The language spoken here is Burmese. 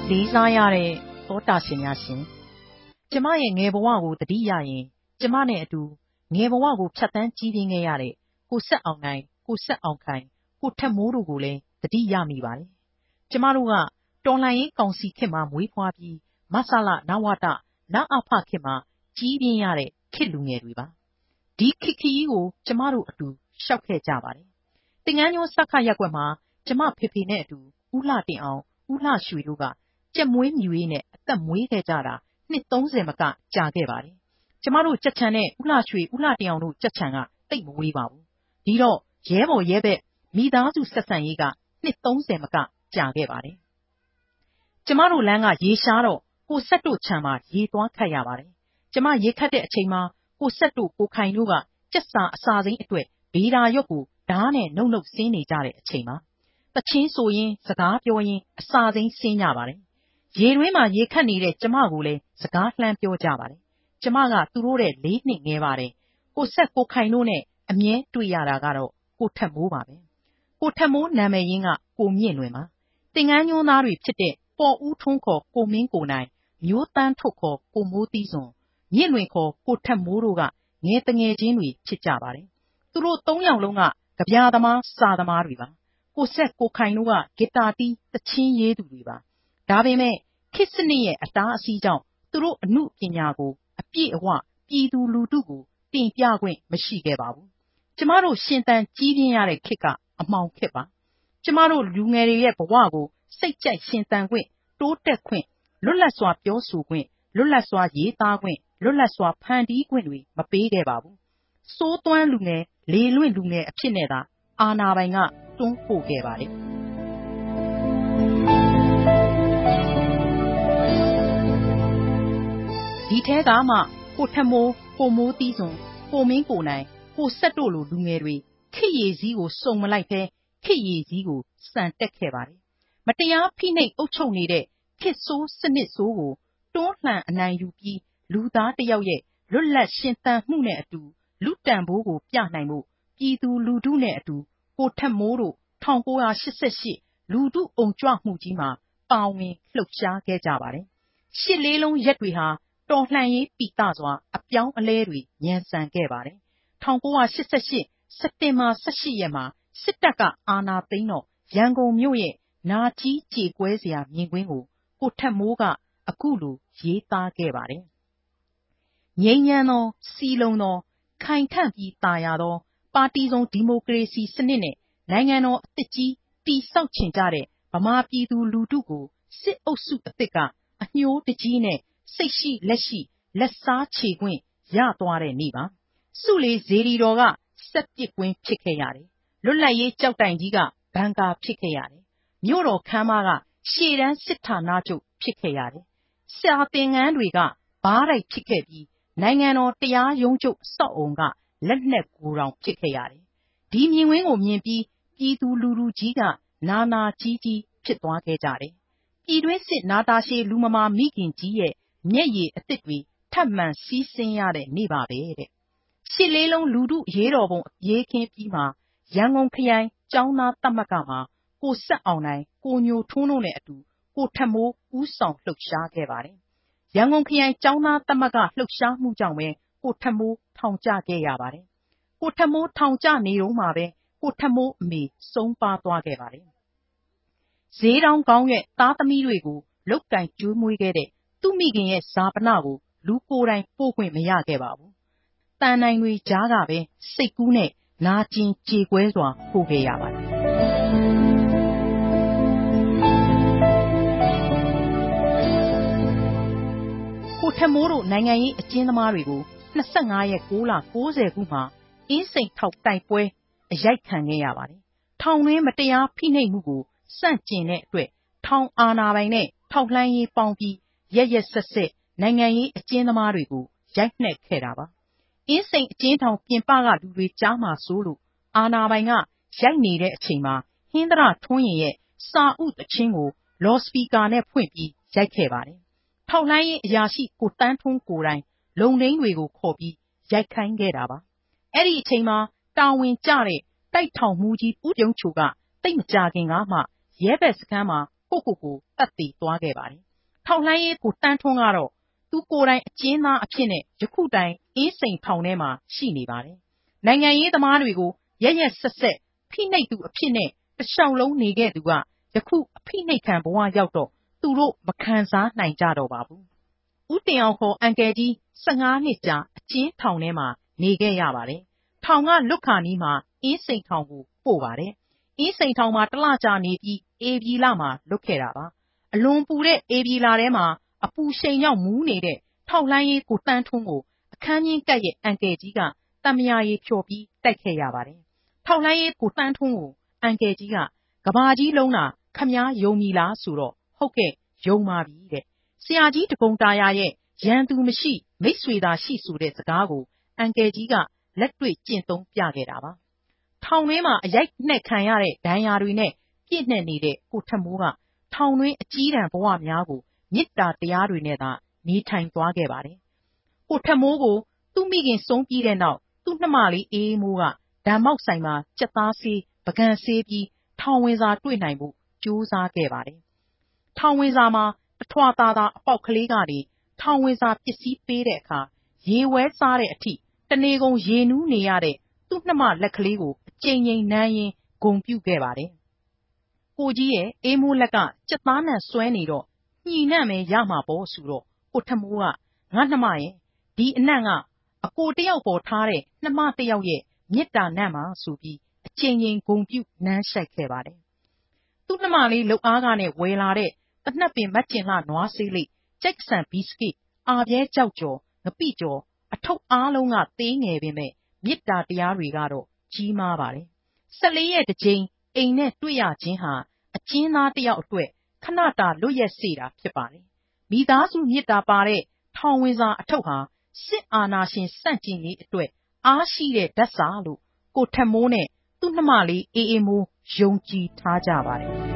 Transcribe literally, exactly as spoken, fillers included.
လေးစားရတဲ့သောတာရှင်များရှင်ကျမရဲ့ငယ်ဘဝကိုတတိယရင်ကျမနဲ့အတူငယ်ဘဝကိုဖြတ်သန်းကြီးပြင်းခဲ့ရတဲ့ကိုဆက်အောင်နိုင်ကိုဆက်အောင်ခိုင်ကိုထက်မိုးတို့ကိုလည်းတတိယမိပါတယ်ကျမတို့ကတော်လှန်ရေးကောင်စီခေတ်မှာမွေးဖွားပြီးမဆလနဝတနအဖခေတ်မှာကြီးပြင်းရတဲ့ခေတ်လူငယ်တွေပါဒီခေတ်ခရီးကိုကျမတို့အတူရှောက်ခဲ့ကြပါတယ်တင်ငန်းညိုစခရက်ကွက်မှာကျမဖေဖေနဲ့အတူဦးလှတင်အောင်ဦးလှရွှေတို့ကကြက်မွေးမြူရေးနဲ့အသက်မွေးခဲ့ကြတာနှစ်သုံးဆယ်မကကြာခဲ့ပါတယ်ကျမတို့ကြက်ချန်နဲ့ဦးလှရွှေဦးလှတင်အောင်တို့ကြက်ချန်ကတိတ်မဝေးပါဘူးဒီတော့ရဲဘော်ရဲဘက်မိသားစုဆက်ဆံရေးကနှစ်သုံးဆယ်မကကြာခဲ့ပါတယ်ကျမတို့လမ်းကရေရှားတော့ကိုဆက်တို့ခြံမှာရေသွားခတ်ရပါတယ်ကျမရေခတ်တဲ့အချိန်မှာကိုဆက်တို့ကိုခိုင်တို့ကကြက်စာအစာစိမ်းအတွက်ဗေဒါရွက်ကိုဓားနဲ့နှုတ်နှုတ်ဆင်းနေကြတဲ့အချိန်မှာတချင်းဆိုရင်စကားပြောရင်အစာစိမ်းဆင်းကြပါတယ်ရေတွင်းမှာရေခတ်နေတဲ့ကျမကိုလည်းစကားလှမ်းပြောကြပါတယ်ကျမကသူတို့ရဲ့လေးနှစ်ငယ်ပါတယ်ကိုဆက်ကိုခိုင်တို့နဲ့အမြဲတွေ့ရတာကတော့ကိုထက်မိုးပါပဲကိုထက်မိုးနာမည်ရင်းကကိုမြင့်လွင်ပါတင်ငန်းညွန်းသားတွေဖြစ်တဲ့ပေါ်ဦးထွန်းခေါ်ကိုမင်းကိုနိုင်မျိုးတန်းထုတ်ခေါ်ကိုမိုးသီးစွန်မြင့်လွင်ခေါ်ကိုထက်မိုးတို့ကငယ်တငယ်ချင်းတွေဖြစ်ကြပါတယ်သူတို့သုံးယောက်လုံးကကြပြာသမားစာသမားတွေပါကိုဆက်ကိုခိုင်တို့ကဂီတာတီးသချင်းရေးသူတွေပါဒါပေမဲ့ခေတ်စနစ်ရဲ့အတားအဆီးကြောင့်သူတို့အမှုပညာကိုအပြည့်အဝပြည်သူလူထုကိုတင်ပြခွင့်မရှိခဲ့ပါဘူးကျမတို့ရှင်သန်ကြီးပြင်းရတဲ့ခေတ်ကအမှောင်ခေတ်ပါကျမတို့လူငယ်တွေရဲ့ဘဝကိုစိတ်ကြိုက်ရှင်သန်ခွင့်တိုးတက်ခွင့်လွတ်လပ်စွာပြောဆိုခွင့်လွတ်လပ်စွာရေးသားခွင့်လွတ်လပ်စွာဖန်တီးခွင့်တွေမပေးခဲ့ပါဘူးစိုးသွမ်းလူငယ်လေလွင့်လူငယ်အဖြစ်နဲ့သာအာဏာပိုင်ကတွန်းပို့ခဲ့ပါတယ်ဒီထဲကမှကိုထက်မိုးကိုမိုးသီးစွန်ကိုမင်းကိုနိုင်ကိုဆက်တို့လိုလူငယ်တွေခေတ်ရည်စည်းကိုစုံမလိုက်ပဲခေတ်ရည်စည်းကိုစံတက်ခဲ့ပါတယ်မတရားဖိနှိပ်အုပ်ချုပ်နေတဲ့ခေတ်ဆိုးစနစ်ဆိုးကိုတွန်းလှန်အနိုင်ယူပြီးလူသားတစ်ယောက်ရဲ့လွတ်လပ်ရှင်သန်မှုနဲ့အတူလူတန်ဖိုးကိုပြနိုင်ဖို့ပြည်သူလူထုနဲ့အတူကိုထက်မိုးတို့၁၉၈၈လူထုအုံကြွမှုကြီးမှာပါဝင်လှုပ်ရှားခဲ့ကြပါတယ်ရှစ်လေးလုံးရက်တွေဟာတော်လှန်ရေးပိတစွာအပြောင်းအလဲတွေညံစံခဲ့ပါတယ်၁၉၈၈စက်တင်ဘာ၁၈ရက်မှာစစ်တပ်ကအာဏာသိမ်းတော့ရန်ကုန်မြို့ရဲ့နာကြီးကြေကွဲစရာမြင်ကွင်းကိုကိုထက်မိုးကအခုလိုရေးသားခဲ့ပါတယ်ငြိမ်းချမ်းသောစီလုံသောခိုင်ခန့်ပြီးသာယာသောပါတီစုံဒီမိုကရေစီစနစ်နဲ့နိုင်ငံတော်အသစ်ကြီးတည်ဆောက်ချင်ကြတဲ့ဗမာပြည်သူလူထုကိုစစ်အုပ်စုအသစ်ကအညှိုးတကြီးနဲ့စိတ်ရှိလက်ရှိလက်စားချေခွင့်ရသွားတဲ့နေ့ပါစုလေစေတီတော်ကစက်ပစ်ကွင်းဖြစ်ခဲ့ရတယ်လွတ်လပ်ရေးကြောက်တိုင်ကြီးကဘန်ကာဖြစ်ခဲ့ရတယ်မြို့တော်ခမ်းမကရှေ့တန်းစစ်ဌာနချုပ်ဖြစ်ခဲ့ရတယ်စာသင်ငန်းတွေကဘားတိုက်ဖြစ်ခဲ့ပြီးနိုင်ငံတော်တရားရုံးချုပ်စောက်အုံကလက်နက်ကိုတောင်ဖြစ်ခဲ့ရတယ်ဒီမြင်ကွင်းကိုမြင်ပြီးပြည်သူလူထုကြီးကနာနာကြီးကြီးဖြစ်သွားခဲ့ကြတယ်ပြည်တွင်းစစ်နာတာရှည်လူမမာမိခင်ကြီးရဲ့မျက်ရည်အသစ်တွေထပ်မံစီးဆင်းရတဲ့နေ့ပါပဲတဲ့ရှစ်လေးလုံးလူထုအရေးတော်ပုံအရေးခင်းပြီးမှရန်ကုန်ခရိုင်ကျောင်းသားသမဂ္ဂမှာကိုဆက်အောင်နိုင်ကိုညိုထွန်းတို့နဲ့အတူကိုထက်မိုးဦးဆောင်လှုပ်ရှားခဲ့ပါတယ်ရန်ကုန်ခရိုင်ကျောင်းသားသမဂ္ဂလှုပ်ရှားမှုကြောင့်ပဲကိုထက်မိုးထောင်ကျခဲ့ရပါတယ်ကိုထက်မိုးထောင်ကျနေတုန်းမှာပဲကိုထက်မိုးအမေဆုံးပါသွားခဲ့ပါတယ်ဈေးတောင်းကောင်းရဲ့သားသမီးတွေကိုလုတ်ကင်ကျွေးမွေးခဲ့တဲ့သူ့မိခင်ရဲ့ဇာပနကိုလူကိုယ်တိုင်ပို့ခွင့်မရခဲ့ပါဘူးတန်နိုင်တွေကြားကပဲစိတ်ကူးနဲ့နာကျင်ကြေကွဲစွာပို့ခဲ့ရပါတယ်ကိုထက်မိုးတို့နိုင်ငံရေးအကျဉ်းသမားတွေကို၂၅ရက်၉လ၉၀ခုမှာအင်းစိန်ထောက်တိုက်ပွဲအရိုက်ခံခဲ့ရပါတယ်ထောင်တွင်းမတရားဖိနှိပ်မှုကိုစန့်ကျင်တဲ့အတွက်ထောင်အာဏာပိုင်နဲ့ထောက်လှမ်းရေးပေါင်းပြီးရက်ရက်ဆက်ဆက်နိုင်ငံရေးအကျဉ်းသမားတွေကိုရိုက်နှက်ခဲ့တာပါအင်းစိန်အကျဉ်းထောင်ပြင်ပကလူတွေကြားမှာဆိုလို့အာဏာပိုင်ကရိုက်နေတဲ့အချိန်မှာဟင်းသရထွန်းရင်ရဲ့စာဥသချင်းကိုလော်စပီကာနဲ့ဖွင့်ပြီးရိုက်ခဲ့ပါတယ်ထောက်လှမ်းရေးအရာရှိကိုတန်းထွန်းကိုယ်တိုင်လုံနှိန်းတွေကိုခေါ်ပြီးရိုက်ခိုင်းခဲ့တာပါအဲ့ဒီအချိန်မှာတာဝန်ကျတဲ့တိုက်ထောင်မှုကြီးဦးပြုံးချိုကတိတ်မကြခင်ကမှရဲဘက်စခန်းမှာကိုကိုကိုတတ်သိသွားခဲ့ပါတယ်။ထောက်လှမ်းရေးကိုတန်းထွန်းကတော့သူကိုယ်တိုင်အကျဉ်းသားအဖြစ်နဲ့ယခုတိုင်အင်းစိန်ထောင်ထဲမှာရှိနေပါတယ်။နိုင်ငံရေးသမားတွေကိုရရက်ဆက်ဆက်ဖိနှိပ်သူအဖြစ်နဲ့တလျှောက်လုံးနေခဲ့သူကယခုအဖိနှိပ်ခံဘဝရောက်တော့သူတို့မခံစားနိုင်ကြတော့ပါဘူး။ဦးတင်အောင်ခေါ်အန်ကယ်ကြီးဆယ့်ငါးနှစ်ကြာအကျဉ်းထောင်ထဲမှာနေခဲ့ရပါတယ်။ထောင်ကလွတ်ခါနီးမှာအင်းစိန်ထောင်ကိုပို့ပါတယ်။အင်းစိန်ထောင်မှာတလကြာနေပြီးဧပြီလမှာလွတ်ခဲ့တာပါ။အလွန်ပူတဲ့ဧပြီလထဲမှာအပူရှိန်ကြောင့်မူးနေတဲ့ထောက်လှမ်းရေးကိုတန်းထွန်းကိုအခန်းချင်းကပ်ရဲ့အန်ကယ်ကြီးကတမယာရီဖြော်ပြီးတိုက်ခဲ့ရပါတယ်။ထောက်လှမ်းရေးကိုတန်းထွန်းကိုအန်ကယ်ကြီးကကဘာကြီးလုံးတာခမားယုံမီလားဆိုတော့ဟုတ်ကဲ့ယုံပါပြီတဲ့ဆရာကြီးတကုံတာယာရဲ့ရန်သူမရှိမိတ်ဆွေသာရှိဆိုတဲ့စကားကိုအန်ကယ်ကြီးကလက်တွေ့ကျင့်သုံးပြခဲ့တာပါထောင်တွင်းမှာအရိုက်နှက်ခံရတဲ့ဒဏ်ရာတွေနဲ့ပြည့်နှက်နေတဲ့ကိုထက်မိုးကထောင်တွင်းအကြီးတန်းဘဝများကိုမေတ္တာတရားတွေနဲ့သာနေထိုင်သွားခဲ့ပါတယ်ကိုထက်မိုးကိုသူ့မိခင်ဆုံးပြီးတဲ့နောက်သူ့နှမလေးအေးအေးမိုးကဓမ္မောက်ဆိုင်မှာကြက်သားဆေးပကံဆေးပြီးထောင်ဝင်စာတွေ့နိုင်ဖို့ကြိုးစားခဲ့ပါတယ်ထောင်ဝင်စာမှာအထွာသာသာအပေါက်ကလေးကနေထောင်ဝင်စာပစ္စည်းပေးတဲ့အခါရေဝဲစားတဲ့အထိတနေကုန်ရေနူးနေရတဲ့သူ့နှမလက်ကလေးကိုအကြိမ်ကြိမ်နမ်းရင်းဂုဏ်ပြုခဲ့ပါတယ်ကိုကြီးရဲ့အေးမိုးလက်ကကြက်သားနံဆွဲနေတော့ညီနံ့မယ်ရမှာပေါ့ဆိုတော့ကိုထမိုးကငါနှမရဲ့ဒီအနံ့ကအကိုတယောက်ပေါ်ထားတဲ့နှမတယောက်ရဲ့မေတ္တာနံ့မှာဆိုပြီးအချိန်ချင်းဂုံပြုနမ်းရှိုက်ခဲ့ပါတယ်သူ့နှမလေးလှုပ်အားကနဲ့ဝယ်လာတဲ့တနက်ပင်မတ်ကျင်လှနွားဆေးလိပ်ကြိုက်ဆန်ဘီစကစ်အာပြဲကြောက်ကြော်ငပိကြော်အထုပ်အားလုံးကသေးငယ်ပေမဲ့မေတ္တာတရားတွေကတော့ကြီးမားပါတယ်၁၄ရက်တစ်ကြိမ်အိမ်နဲ့တွေ့ရခြင်းဟာအကျဉ်းသားတယောက်အတွက်ခဏတာလွတ်ရက်စေတာဖြစ်ပါတယ်မိသားစုမေတ္တာပါတဲ့ထောင်ဝင်စာအထုပ်ဟာစစ်အာဏာရှင်စန့်ကျင်ရေးအတွက်အားရှိတဲ့ဓာတ်စာလို့ကိုထက်မိုးနဲ့သူ့နှမလေးအေးအေးမိုးယုံကြည်ထားကြပါတယ်